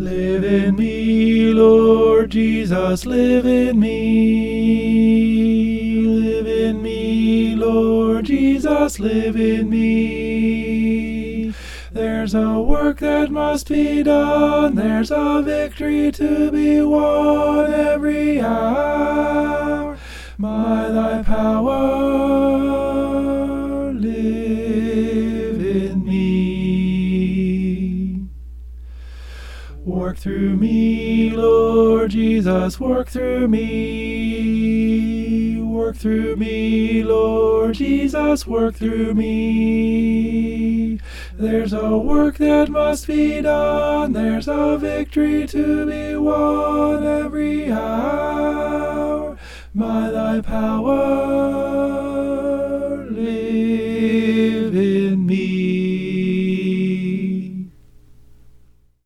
Live in me, Lord Jesus, live in me. Live in me, Lord Jesus, live in me. There's a work that must be done, there's a victory to be won every hour. By thy power, live in me. Work through me, Lord Jesus, work through me. Work through me, Lord Jesus, work through me. There's a work that must be done, there's a victory to be won every hour. By thy power, live in me.